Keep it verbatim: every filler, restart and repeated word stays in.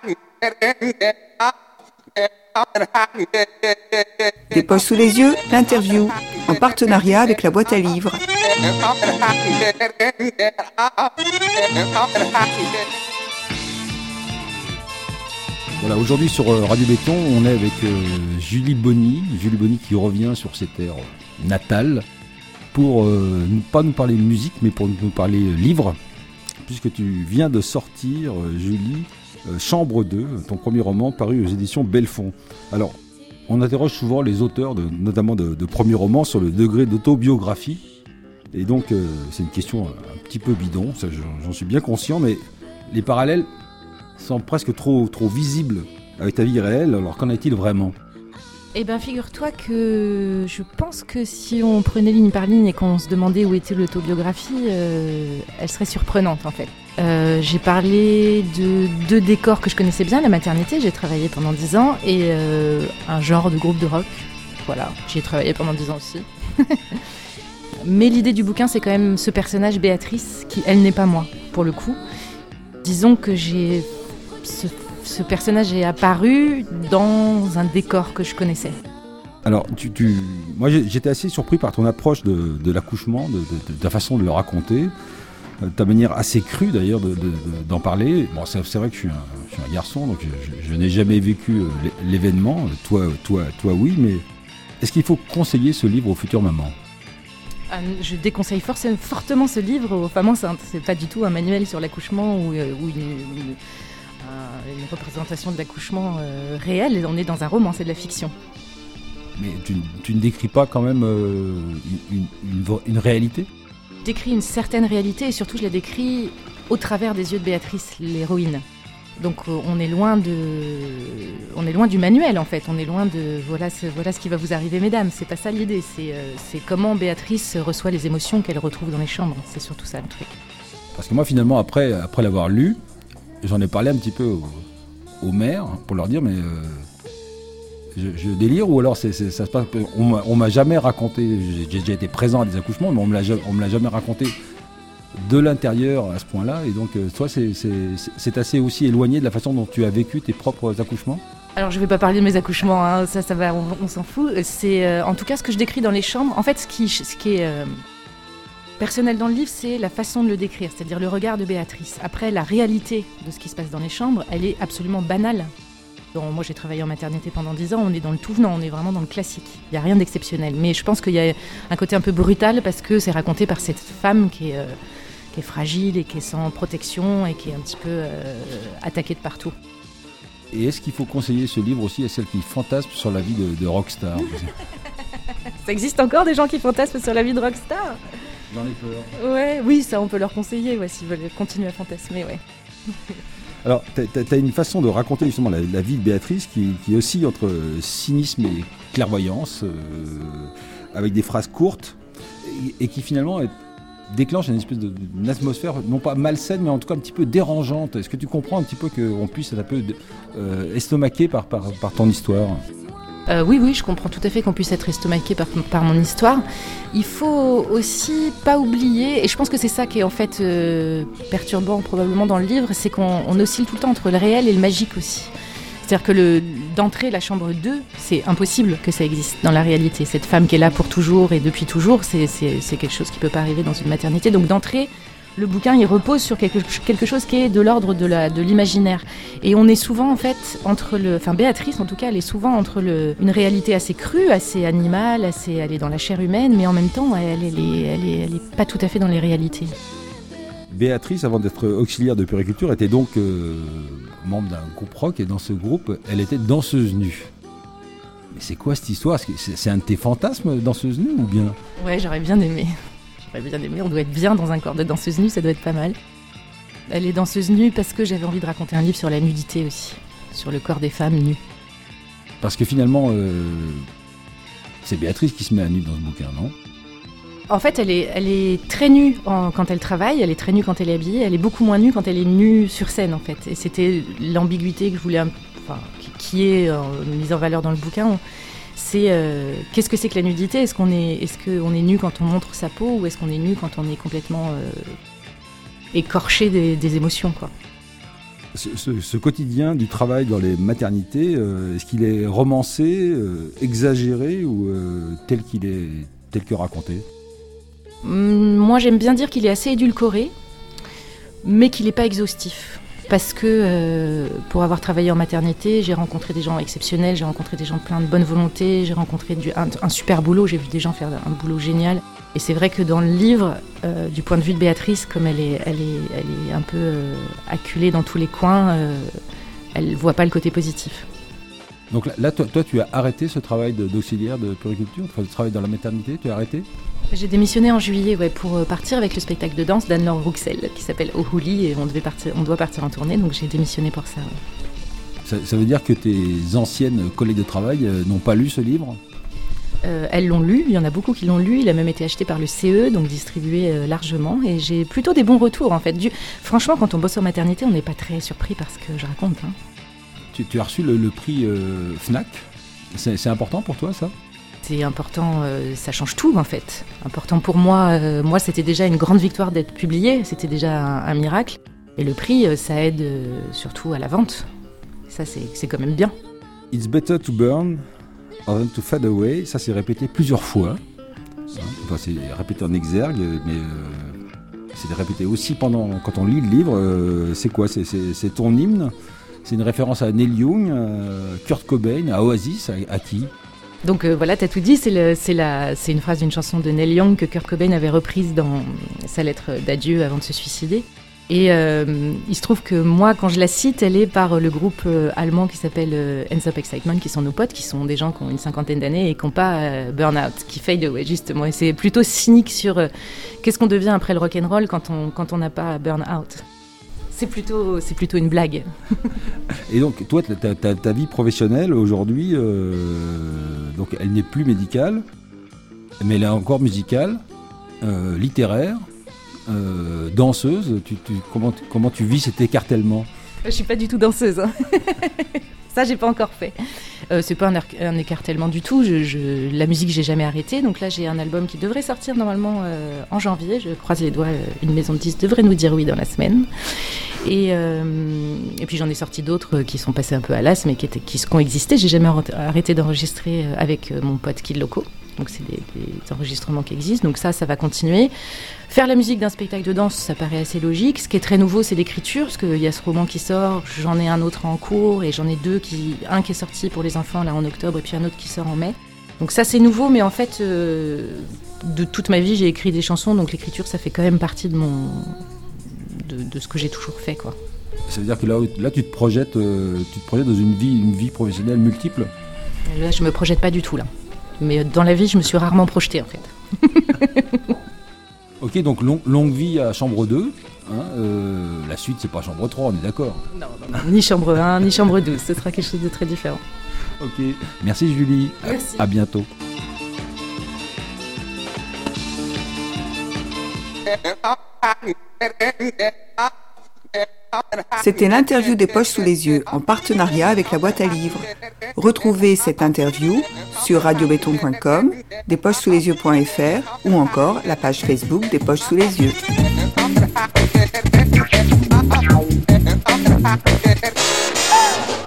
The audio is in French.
Des poches sous les yeux, l'interview, en partenariat avec la boîte à livres. Voilà, aujourd'hui sur Radio Béton, on est avec euh, Julie Bonny, Julie Bonny qui revient sur ses terres natales pour euh, ne pas nous parler musique, mais pour nous parler livre, puisque tu viens de sortir, euh, Julie, euh, Chambre deux, ton premier roman paru aux éditions Belfond. Alors, on interroge souvent les auteurs, de, notamment de, de premiers romans, sur le degré d'autobiographie. Et donc, euh, c'est une question un, un petit peu bidon, ça, j'en suis bien conscient, mais les parallèles sont presque trop, trop visibles avec ta vie réelle. Alors, qu'en est-il vraiment ? Eh bien, figure-toi que je pense que si on prenait ligne par ligne et qu'on se demandait où était l'autobiographie, euh, elle serait surprenante, en fait. Euh, j'ai parlé de deux décors que je connaissais bien, la maternité, j'ai travaillé pendant dix ans, et euh, un genre de groupe de rock. Voilà, j'y ai travaillé pendant dix ans aussi. Mais l'idée du bouquin, c'est quand même ce personnage, Béatrice, qui, elle, n'est pas moi, pour le coup. Disons que j'ai... Ce, ce personnage est apparu dans un décor que je connaissais. Alors, tu, tu, moi j'étais assez surpris par ton approche de, de l'accouchement, de, de, de ta façon de le raconter, de ta manière assez crue d'ailleurs de, de, de, d'en parler. Bon, c'est, c'est vrai que je suis, un, je suis un garçon, donc je, je, je n'ai jamais vécu l'événement, toi, toi, toi oui, mais est-ce qu'il faut conseiller ce livre aux futures mamans ? Je déconseille forcément, fortement ce livre aux femmes enceintes. C'est pas du tout un manuel sur l'accouchement ou, ou une, une, une représentation de l'accouchement euh, réel. On est dans un roman, c'est de la fiction. Mais tu, tu ne décris pas quand même euh, une, une, une réalité ? Je décris une certaine réalité et surtout je la décris au travers des yeux de Béatrice, l'héroïne. Donc on est loin de, on est loin du manuel en fait. On est loin de voilà ce, voilà ce qui va vous arriver mesdames. C'est pas ça l'idée. C'est, euh, c'est comment Béatrice reçoit les émotions qu'elle retrouve dans les chambres. C'est surtout ça le truc. Parce que moi finalement après après l'avoir lu, j'en ai parlé un petit peu aux, aux mères pour leur dire mais euh, je, je délire ou alors c'est, c'est, ça se passe. On m'a, on m'a jamais raconté. J'ai, j'ai déjà été présent à des accouchements, mais on me l'a, on me l'a jamais raconté de l'intérieur à ce point-là, et donc euh, toi c'est, c'est, c'est assez aussi éloigné de la façon dont tu as vécu tes propres accouchements ? Alors je vais pas parler de mes accouchements, hein, ça, ça va, on, on s'en fout. C'est euh, en tout cas ce que je décris dans les chambres. En fait, ce qui, ce qui est euh, personnel dans le livre, c'est la façon de le décrire, c'est-à-dire le regard de Béatrice. Après, la réalité de ce qui se passe dans les chambres, elle est absolument banale. Bon, moi j'ai travaillé en maternité pendant dix ans, on est dans le tout venant, on est vraiment dans le classique. Il n'y a rien d'exceptionnel, mais je pense qu'il y a un côté un peu brutal parce que c'est raconté par cette femme qui est... Euh, qui est fragile et qui est sans protection et qui est un petit peu euh, attaquée de partout. Et est-ce qu'il faut conseiller ce livre aussi à celles qui fantasment sur la vie de, de rockstar ? Ça existe encore des gens qui fantasment sur la vie de rockstar ? J'en ai peur. Ouais, oui, ça on peut leur conseiller ouais, s'ils veulent continuer à fantasmer. Ouais. Alors, tu as une façon de raconter justement la, la vie de Béatrice qui, qui oscille entre cynisme et clairvoyance, euh, avec des phrases courtes, et, et qui finalement est déclenche une espèce de, d'une atmosphère, non pas malsaine, mais en tout cas un petit peu dérangeante. Est-ce que tu comprends un petit peu qu'on puisse être un peu euh, estomaqué par, par, par ton histoire ? euh, Oui, oui, je comprends tout à fait qu'on puisse être estomaqué par, par mon histoire. Il faut aussi pas oublier, et je pense que c'est ça qui est en fait euh, perturbant probablement dans le livre, c'est qu'on on oscille tout le temps entre le réel et le magique aussi. C'est-à-dire que le, d'entrer la chambre deux, c'est impossible que ça existe dans la réalité. Cette femme qui est là pour toujours et depuis toujours, c'est, c'est, c'est quelque chose qui ne peut pas arriver dans une maternité. Donc d'entrer, le bouquin, il repose sur quelque, quelque chose qui est de l'ordre de, la, de l'imaginaire. Et on est souvent, en fait, entre le... Enfin, Béatrice, en tout cas, elle est souvent entre le, une réalité assez crue, assez animale, assez, elle est dans la chair humaine, mais en même temps, elle, elle, est, elle, est, elle est pas tout à fait dans les réalités. Béatrice, avant d'être auxiliaire de puériculture, était donc euh, membre d'un groupe rock, et dans ce groupe, elle était danseuse nue. Mais c'est quoi cette histoire ? c'est, c'est un de tes fantasmes, danseuse nue, ou bien ? Ouais, j'aurais bien aimé. J'aurais bien aimé, on doit être bien dans un corps de danseuse nue, ça doit être pas mal. Elle est danseuse nue parce que j'avais envie de raconter un livre sur la nudité aussi, sur le corps des femmes nues. Parce que finalement, euh, c'est Béatrice qui se met à nu dans ce bouquin, non ? En fait, elle est, elle est très nue en, quand elle travaille, elle est très nue quand elle est habillée, elle est beaucoup moins nue quand elle est nue sur scène, en fait. Et c'était l'ambiguïté que je voulais, enfin, qui est euh, mise en valeur dans le bouquin. C'est euh, qu'est-ce que c'est que la nudité ? Est-ce qu'on est, est-ce qu'on est nu quand on montre sa peau ou est-ce qu'on est nu quand on est complètement euh, écorché des, des émotions, quoi ? Ce, ce, ce quotidien du travail dans les maternités, euh, est-ce qu'il est romancé, euh, exagéré ou euh, tel qu'il est, tel que raconté ? Moi, j'aime bien dire qu'il est assez édulcoré, mais qu'il n'est pas exhaustif. Parce que euh, pour avoir travaillé en maternité, j'ai rencontré des gens exceptionnels, j'ai rencontré des gens pleins de bonne volonté, j'ai rencontré du, un, un super boulot, j'ai vu des gens faire un boulot génial. Et c'est vrai que dans le livre, euh, du point de vue de Béatrice, comme elle est, elle est, elle est un peu euh, acculée dans tous les coins, euh, elle ne voit pas le côté positif. Donc là, là toi, toi, tu as arrêté ce travail de, d'auxiliaire de puériculture, enfin, le travail dans la maternité, tu as arrêté ? J'ai démissionné en juillet ouais, pour partir avec le spectacle de danse d'Anne-Laure Rouxel qui s'appelle Ohuli et on, devait partir, on doit partir en tournée, donc j'ai démissionné pour ça. Ouais. Ça, ça veut dire que tes anciennes collègues de travail euh, n'ont pas lu ce livre ? euh, Elles l'ont lu, il y en a beaucoup qui l'ont lu, il a même été acheté par le C E, donc distribué euh, largement et j'ai plutôt des bons retours en fait. Du... Franchement, quand on bosse en maternité, on n'est pas très surpris par ce que je raconte. Hein. Tu, tu as reçu le, le prix euh, Fnac, c'est, c'est important pour toi ça ? C'est important, euh, ça change tout en fait. Important pour moi, euh, moi c'était déjà une grande victoire d'être publié, c'était déjà un, un miracle. Et le prix, euh, ça aide euh, surtout à la vente. Ça c'est, c'est quand même bien. It's better to burn than to fade away, ça c'est répété plusieurs fois. Enfin, c'est répété en exergue, mais euh, c'est répété aussi pendant quand on lit le livre. Euh, c'est quoi c'est, c'est, c'est ton hymne ? C'est une référence à Neil Young, à Kurt Cobain, à Oasis, à, à qui ? Donc euh, voilà, t'as tout dit, c'est, le, c'est, la, c'est une phrase d'une chanson de Neil Young que Kurt Cobain avait reprise dans sa lettre d'adieu avant de se suicider. Et euh, il se trouve que moi, quand je la cite, elle est par le groupe euh, allemand qui s'appelle euh, Hands Up Excitement, qui sont nos potes, qui sont des gens qui ont une cinquantaine d'années et qui n'ont pas euh, burn-out, qui fade away justement. Et c'est plutôt cynique sur euh, qu'est-ce qu'on devient après le rock'n'roll quand on, quand on n'a pas burn-out. C'est plutôt, c'est plutôt une blague. Et donc, toi, ta, ta, ta vie professionnelle aujourd'hui, euh, donc elle n'est plus médicale, mais elle est encore musicale, euh, littéraire, euh, danseuse. Tu, tu, comment, comment tu vis cet écartèlement ? Je suis pas du tout danseuse. Hein. Ça, j'ai pas encore fait. Euh, c'est pas un, un écartèlement du tout. Je, je, la musique, j'ai jamais arrêté. Donc là, j'ai un album qui devrait sortir normalement euh, en janvier. Je croise les doigts. Euh, une maison de disques devrait nous dire oui dans la semaine. Et, euh, et puis j'en ai sorti d'autres qui sont passés un peu à l'as, mais qui, étaient, qui, qui ont existé. J'ai jamais arrêté d'enregistrer avec mon pote Kid Loco. Donc c'est des, des enregistrements qui existent. Donc ça, ça va continuer. Faire la musique d'un spectacle de danse, ça paraît assez logique. Ce qui est très nouveau, c'est l'écriture, parce qu'il y a ce roman qui sort, j'en ai un autre en cours, et j'en ai deux, qui, un qui est sorti pour les enfants là en octobre, et puis un autre qui sort en mai. Donc ça, c'est nouveau, mais en fait, euh, de toute ma vie, j'ai écrit des chansons, donc l'écriture, ça fait quand même partie de, mon, de, de ce que j'ai toujours fait, quoi. Ça veut dire que là, là tu, te projettes, euh, tu te projettes dans une vie, une vie professionnelle multiple ? Là, je me projette pas du tout, là. Mais dans la vie, je me suis rarement projetée, en fait. Ok, donc long, longue vie à chambre deux. Hein, euh, la suite, c'est pas chambre trois, on est d'accord ? Non, non, non. Ni chambre un, ni chambre douze. Ce sera quelque chose de très différent. Ok. Merci Julie. Merci. À, à bientôt. C'était l'interview des Poches sous les yeux en partenariat avec la boîte à livres. Retrouvez cette interview sur radio béton point com, des poches sous les yeux point f r ou encore la page Facebook des Poches sous les yeux. Ah!